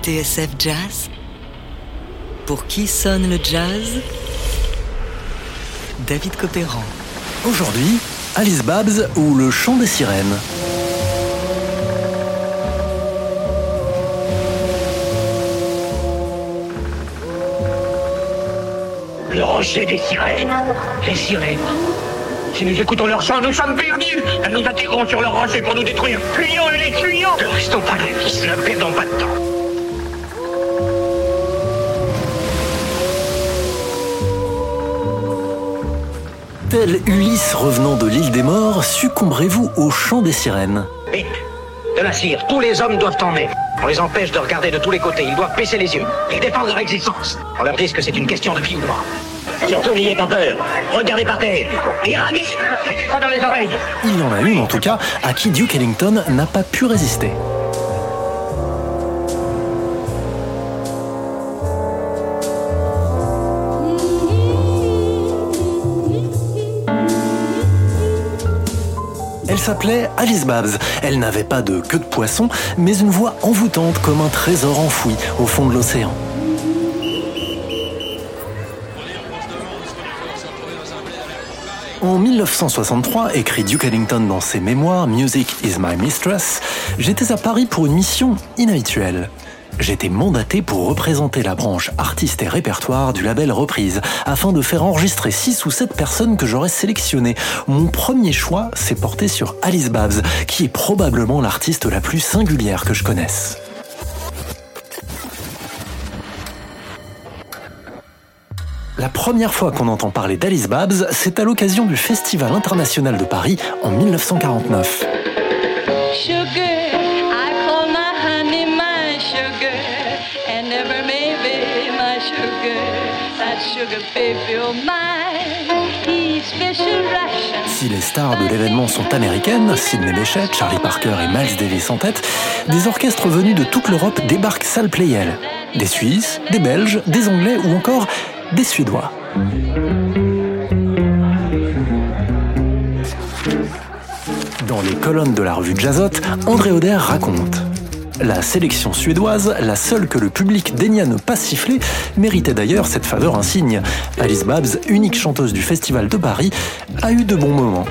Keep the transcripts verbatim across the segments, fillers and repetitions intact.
T S F Jazz. Pour qui sonne le jazz? David Copéran. Aujourd'hui, Alice Babs ou le chant des sirènes. Le rocher des sirènes. Les sirènes. Si nous écoutons leur chant, nous sommes perdus. Elles nous attireront sur leur rocher pour nous détruire. Fuyons et les fuyons. Ne restons pas là, fils. Ne perdons pas de temps. Tel Ulysse revenant de l'île des morts, succomberez-vous au chant des sirènes. Vite. De la cire. Tous les hommes doivent en mettre. On les empêche de regarder de tous les côtés. Ils doivent baisser les yeux. Ils défendent leur existence. On leur dit que c'est une question de vie ou de mort. Surtout n'ayez pas peur. Regardez par terre. Et ravis. Pas dans les oreilles. Il y en a une, en tout cas, à qui Duke Ellington n'a pas pu résister. Elle s'appelait Alice Babs. Elle n'avait pas de queue de poisson, mais une voix envoûtante comme un trésor enfoui au fond de l'océan. En mille neuf cent soixante-trois, écrit Duke Ellington dans ses mémoires « Music is my mistress », j'étais à Paris pour une mission inhabituelle. J'étais mandaté pour représenter la branche artistes et répertoire du label Reprise, afin de faire enregistrer six ou sept personnes que j'aurais sélectionnées. Mon premier choix s'est porté sur Alice Babs, qui est probablement l'artiste la plus singulière que je connaisse. La première fois qu'on entend parler d'Alice Babs, c'est à l'occasion du Festival international de Paris en mille neuf cent quarante-neuf. Sugar, I call my honey my sugar, and never maybe my sugar, that sugar baby oh my, he's special Russian. Si les stars de l'événement sont américaines, Sidney Bechet, Charlie Parker et Miles Davis en tête, des orchestres venus de toute l'Europe débarquent salle Playel. Des Suisses, des Belges, des Anglais ou encore des Suédois. Dans les colonnes de la revue Jazzote, André Oder raconte: la sélection suédoise, la seule que le public daigna ne pas siffler, méritait d'ailleurs cette faveur insigne. Alice Babs, unique chanteuse du Festival de Paris, a eu de bons moments.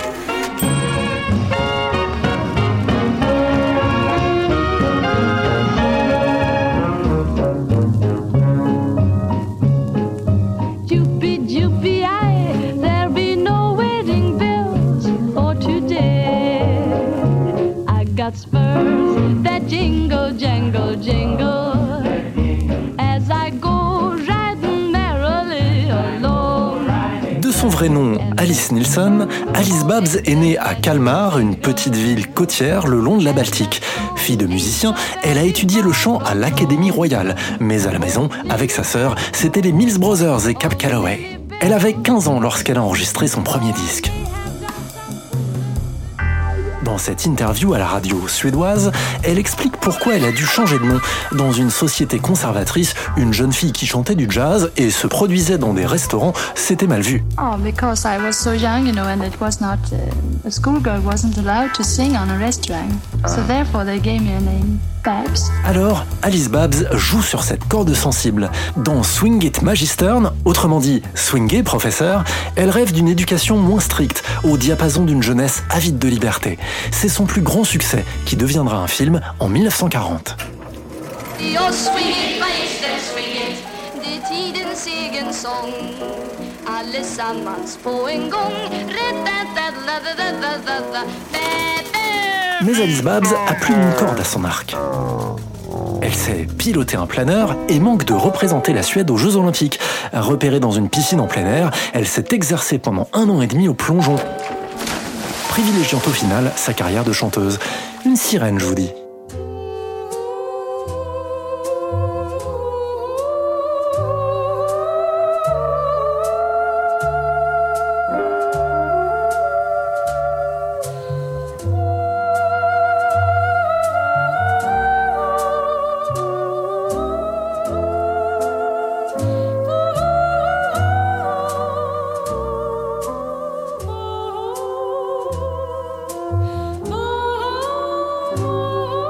Spurs that jingle, jangle, jingle as I go riding merrily alone. De son vrai nom, Alice Nilsson, Alice Babs est née à Kalmar, une petite ville côtière le long de la Baltique. Fille de musicien, elle a étudié le chant à l'Académie royale, mais à la maison, avec sa sœur, c'était les Mills Brothers et Cab Calloway. Elle avait quinze ans lorsqu'elle a enregistré son premier disque. Dans cette interview à la radio suédoise, elle explique pourquoi elle a dû changer de nom. Dans une société conservatrice, une jeune fille qui chantait du jazz et se produisait dans des restaurants, c'était mal vu. Oh, because I was so young, you know, and it was not uh, a schoolgirl wasn't allowed to sing on a restaurant. So therefore they gave me a name, Babs. Alors, Alice Babs joue sur cette corde sensible. Dans Swing It Magistern, autrement dit Swingez professeur, elle rêve d'une éducation moins stricte, au diapason d'une jeunesse avide de liberté. C'est son plus grand succès, qui deviendra un film en mille neuf cent quarante. Mais Alice Babs a plus d'une corde à son arc. Elle sait piloter un planeur et manque de représenter la Suède aux Jeux Olympiques. Repérée dans une piscine en plein air, elle s'est exercée pendant un an et demi au plongeon, privilégiant au final sa carrière de chanteuse. Une sirène, je vous dis. Oh,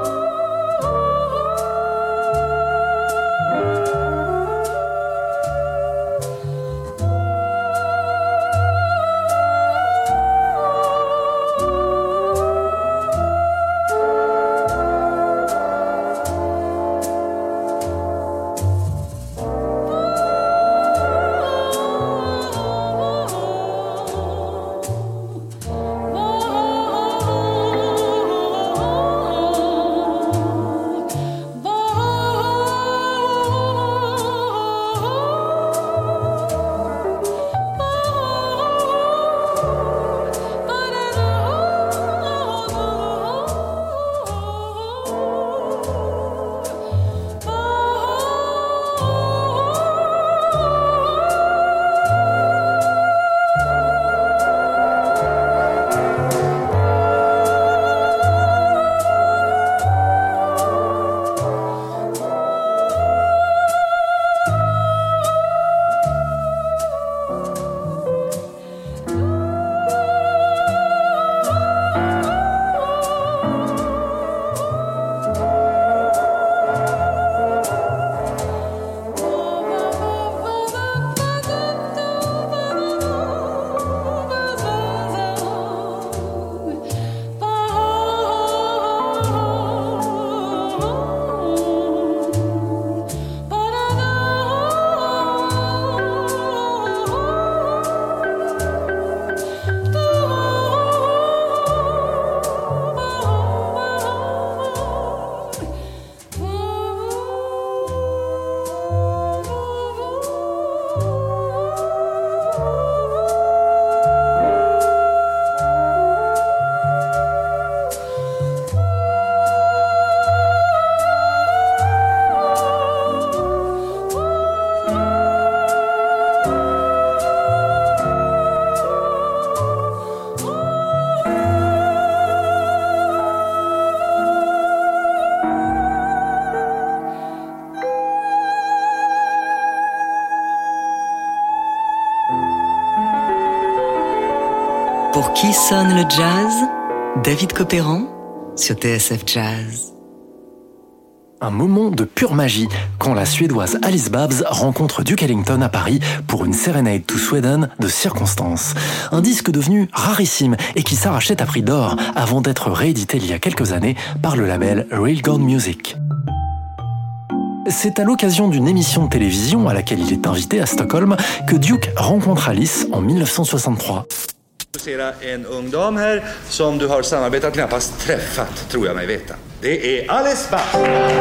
Pour qui sonne le jazz? David Copéran sur T S F Jazz. Un moment de pure magie quand la Suédoise Alice Babs rencontre Duke Ellington à Paris pour une Serenade to Sweden de circonstance. Un disque devenu rarissime et qui s'arrachait à prix d'or avant d'être réédité il y a quelques années par le label Real Gold Music. C'est à l'occasion d'une émission de télévision à laquelle il est invité à Stockholm que Duke rencontre Alice en dix-neuf cent soixante-trois. En ung dam här som du har samarbetat knappast träffat, tror jag mig veta. Det är Alice Babs.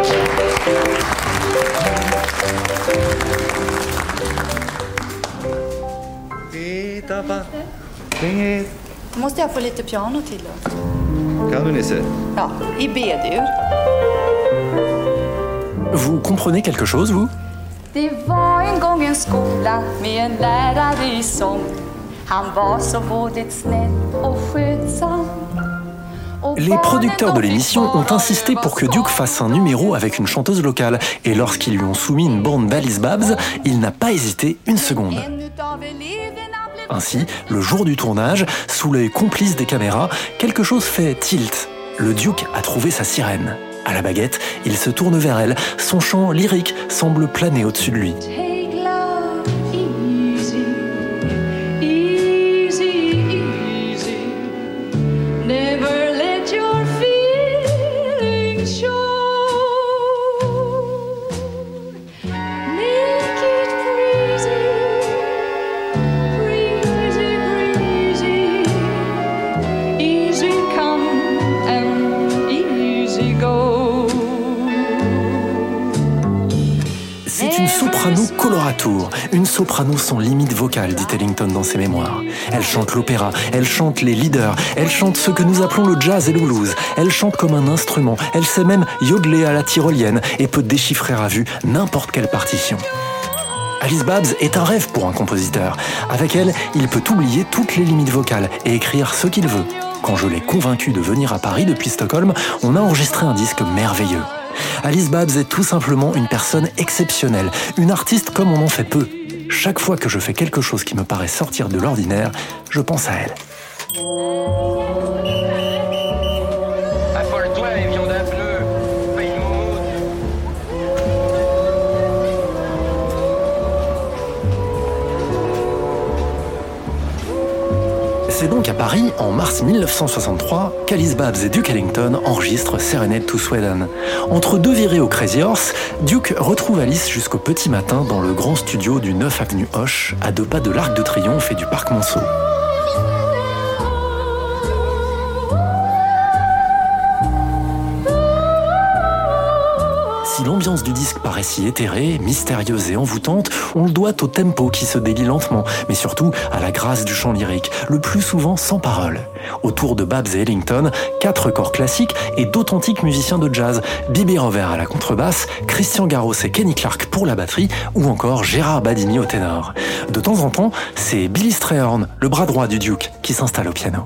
Måste jag få lite piano till då? Kan du, Nisse? Ja, i B-dur. Vous comprenez quelque chose, vous? Det var en gång en skola med en lärare i sång. Han var så både snäll och skötsam. Les producteurs de l'émission ont insisté pour que Duke fasse un numéro avec une chanteuse locale, et lorsqu'ils lui ont soumis une bande d'Alice Babs, il n'a pas hésité une seconde. Ainsi, le jour du tournage, sous l'œil complice des caméras, quelque chose fait tilt. Le Duke a trouvé sa sirène. À la baguette, il se tourne vers elle. Son chant lyrique semble planer au-dessus de lui. C'est une soprano coloratour, une soprano sans limite vocale, dit Ellington dans ses mémoires. Elle chante l'opéra, elle chante les leaders, elle chante ce que nous appelons le jazz et le blues. Elle chante comme un instrument, elle sait même yodeler à la tyrolienne et peut déchiffrer à vue n'importe quelle partition. Alice Babs est un rêve pour un compositeur. Avec elle, il peut oublier toutes les limites vocales et écrire ce qu'il veut. Quand je l'ai convaincu de venir à Paris depuis Stockholm, on a enregistré un disque merveilleux. Alice Babs est tout simplement une personne exceptionnelle, une artiste comme on en fait peu. Chaque fois que je fais quelque chose qui me paraît sortir de l'ordinaire, je pense à elle. Affole-toi, évion d'un pneu, paye C'est donc à Paris, en mars dix-neuf cent soixante-trois, qu'Alice Babs et Duke Ellington enregistrent Serenade to Sweden. Entre deux virées au Crazy Horse, Duke retrouve Alice jusqu'au petit matin dans le grand studio du neuf avenue Hoche, à deux pas de l'Arc de Triomphe et du Parc Monceau. Si l'ambiance du disque paraît si éthérée, mystérieuse et envoûtante, on le doit au tempo qui se délie lentement, mais surtout à la grâce du chant lyrique, le plus souvent sans paroles. Autour de Babs et Ellington, quatre corps classiques et d'authentiques musiciens de jazz, Bibi Rover à la contrebasse, Christian Garros et Kenny Clarke pour la batterie, ou encore Gérard Badini au ténor. De temps en temps, c'est Billy Strayhorn, le bras droit du Duke, qui s'installe au piano.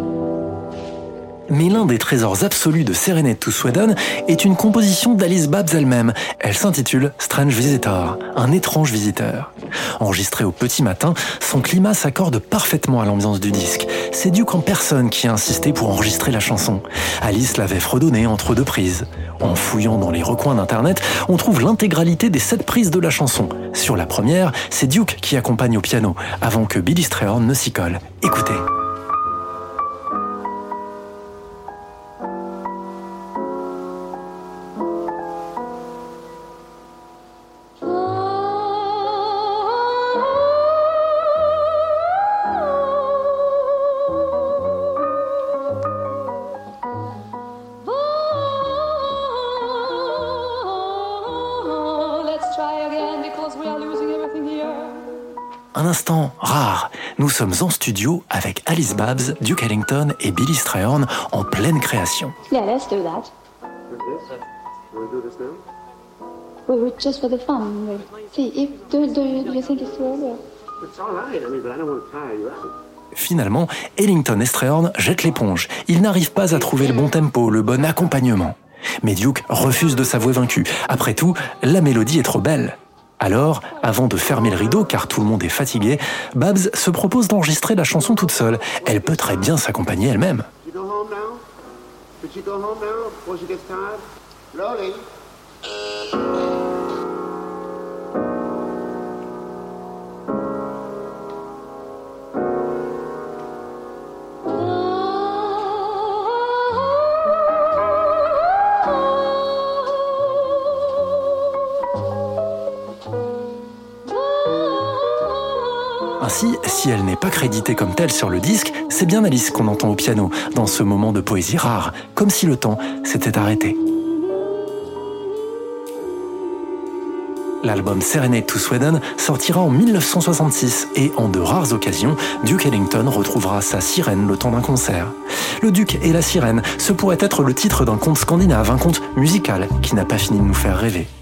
Mais l'un des trésors absolus de Serenade to Sweden est une composition d'Alice Babs elle-même. Elle s'intitule Strange Visitor, un étrange visiteur. Enregistré au petit matin, son climat s'accorde parfaitement à l'ambiance du disque. C'est Duke en personne qui a insisté pour enregistrer la chanson. Alice l'avait fredonnée entre deux prises. En fouillant dans les recoins d'internet, on trouve l'intégralité des sept prises de la chanson. Sur la première, c'est Duke qui accompagne au piano, avant que Billy Strayhorn ne s'y colle. Écoutez. Un instant rare, nous sommes en studio avec Alice Babs, Duke Ellington et Billy Strayhorn en pleine création. Yeah, let's do that. We were just for the fun. See, if do, do, you, do you think it's too early? Finalement, Ellington et Strayhorn jettent l'éponge. Ils n'arrivent pas à trouver le bon tempo, le bon accompagnement. Mais Duke refuse de s'avouer vaincu. Après tout, la mélodie est trop belle. Alors, avant de fermer le rideau, car tout le monde est fatigué, Babs se propose d'enregistrer la chanson toute seule. Elle peut très bien s'accompagner elle-même. Ainsi, si elle n'est pas créditée comme telle sur le disque, c'est bien Alice qu'on entend au piano, dans ce moment de poésie rare, comme si le temps s'était arrêté. L'album Serenade to Sweden sortira en mille neuf cent soixante-six et, en de rares occasions, Duke Ellington retrouvera sa sirène le temps d'un concert. Le Duc et la sirène, ce pourrait être le titre d'un conte scandinave, un conte musical qui n'a pas fini de nous faire rêver.